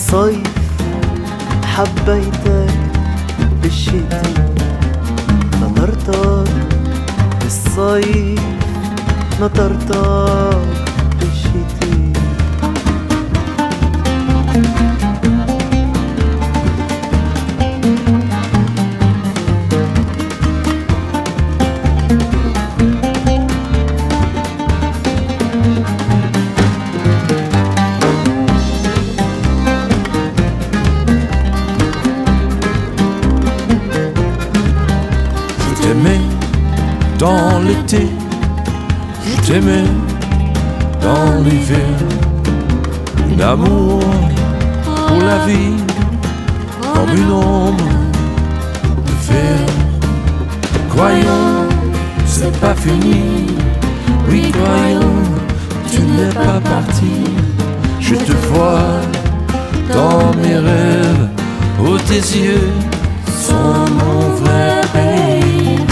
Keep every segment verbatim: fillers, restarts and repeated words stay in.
بالصيف حبيتك بالشتي نطرتك بالصيف نطرتك بالشتي Je t'aimais dans l'été, je t'aimais dans l'hiver. Un amour pour la vie, comme une ombre de fer. Croyons, c'est pas fini. Oui, croyons, tu n'es pas parti. Je te vois dans mes rêves, oh tes yeux sont mon vrai pays.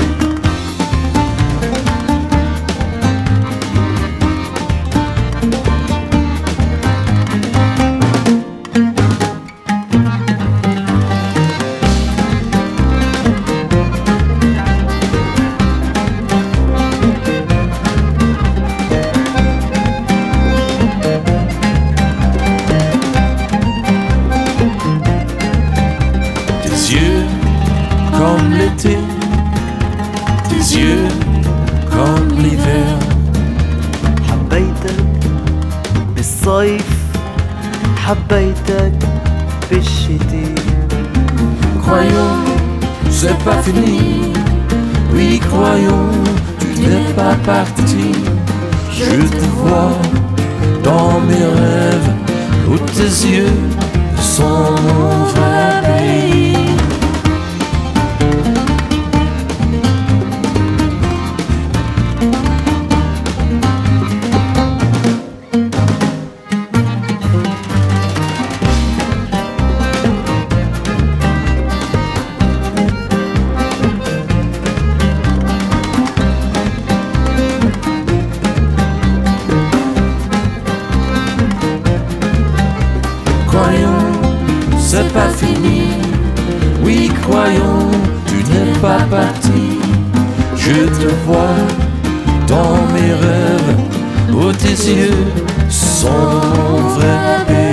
Tes yeux comme l'été, tes yeux comme l'hiver. حبيتك بالصيف حبيتك بالشتي Croyons, c'est pas fini. Oui, croyons, tu n'es pas parti. Je te vois dans mes rêves, où tes yeux sont mon vrai pays. Croyons, c'est pas fini. Oui, croyons, tu n'es pas parti. Je te vois dans mes rêves, où tes yeux sont mon vrai pays.